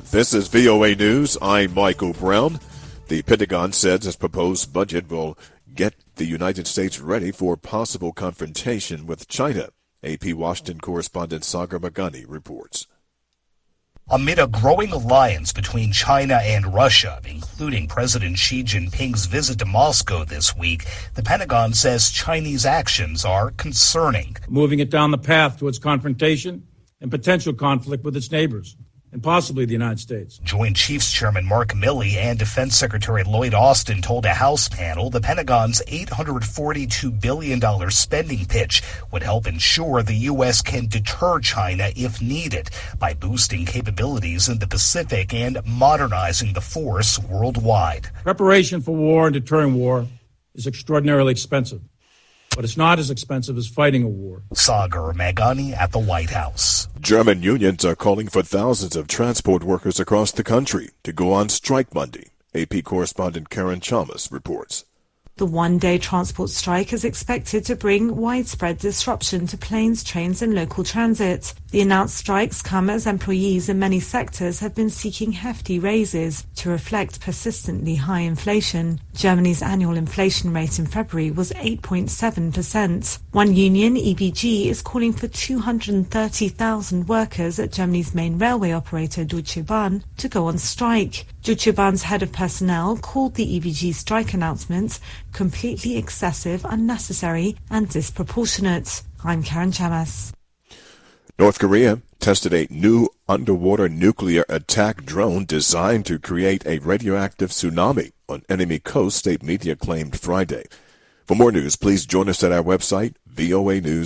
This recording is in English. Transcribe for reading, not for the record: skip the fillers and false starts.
This is VOA News. I'm Michael Brown. The Pentagon says its proposed budget will get the United States ready for possible confrontation with China. AP Washington correspondent Sagar Meghani reports. Amid a growing alliance between China and Russia, including President Xi Jinping's visit to Moscow this week, the Pentagon says Chinese actions are concerning. Moving it down the path towards confrontation and potential conflict with its neighbors, and possibly the United States. Joint Chiefs Chairman Mark Milley and Defense Secretary Lloyd Austin told a House panel the Pentagon's $842 billion spending pitch would help ensure the U.S. can deter China if needed by boosting capabilities in the Pacific and modernizing the force worldwide. Preparation for war and deterring war is extraordinarily expensive, but it's not as expensive as fighting a war. Sagar Meghani at the White House. German unions are calling for thousands of transport workers across the country to go on strike Monday. AP correspondent Karen Chalmers reports. The one-day transport strike is expected to bring widespread disruption to planes, trains and local transit. The announced strikes come as employees in many sectors have been seeking hefty raises to reflect persistently high inflation. Germany's annual inflation rate in February was 8.7%. One union, EBG, is calling for 230,000 workers at Germany's main railway operator Deutsche Bahn to go on strike. Deutsche Bahn's head of personnel called the EBG strike announcement completely excessive, unnecessary and disproportionate. I'm Karen Chamas. North Korea tested a new underwater nuclear attack drone designed to create a radioactive tsunami on enemy coast, state media claimed Friday. For more news, please join us at our website, voanews.com.